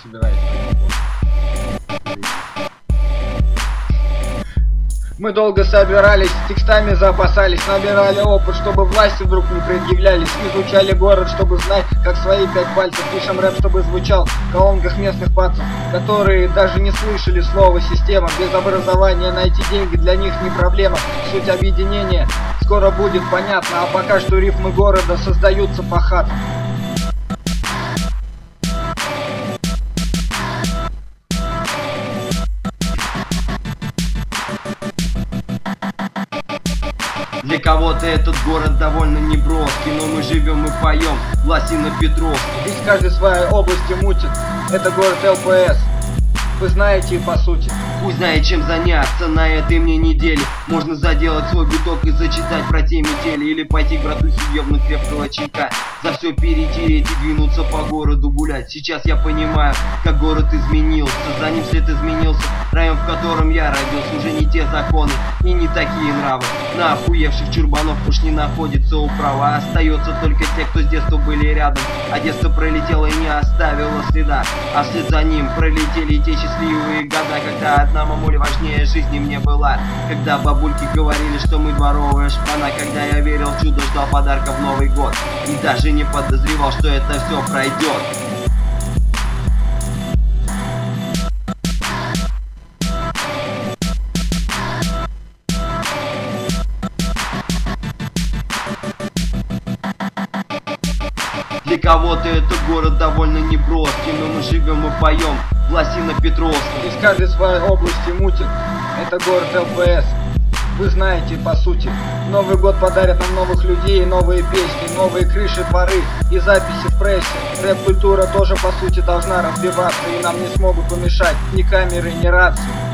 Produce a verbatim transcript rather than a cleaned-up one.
собираюсь. Мы долго собирались, текстами запасались, набирали опыт, чтобы власти вдруг не предъявлялись. Изучали город, чтобы знать, как свои пять пальцев. Пишем рэп, чтобы звучал в колонках местных пацев, которые даже не слышали слова «система». Без образования найти деньги для них не проблема. Суть объединения скоро будет понятна, а пока что рифмы города создаются по хатам. Для кого-то этот город довольно неброский, но мы живем и поем Лосино-Петровский. Здесь каждый в своей области мутит, это город эл пэ эс. Вы знаете по сути. Хуй знает, чем заняться на этой мне неделе. Можно заделать свой гудок и зачитать про те метели, или пойти к братухе въебнуть крепкого чайка, за все перетереть и двинуться по городу гулять. Сейчас я понимаю, как город изменился, за ним след изменился. Район, в котором я родился, уже не те законы и не такие нравы. На охуевших чурбанов уж не находится управа. Остается только те, кто с детства были рядом, а детство пролетело и не оставило следа. А вслед за ним пролетели те счастливые года, когда одна мамуля важнее жизни мне была. Когда бабульки говорили, что мы дворовая шпана. Когда я верил в чудо, ждал подарка в Новый год и даже не подозревал, что это все пройдет. Для кого-то этот город довольно неброский, но мы живем и поем Лосино-Петровский. Здесь каждый в своей области мутит, это город эл пэ эс. Вы знаете по сути. Новый год подарит нам новых людей, новые песни, новые крыши, дворы и записи в прессе. Рэп-культура тоже по сути должна развиваться, и нам не смогут помешать ни камеры, ни рации.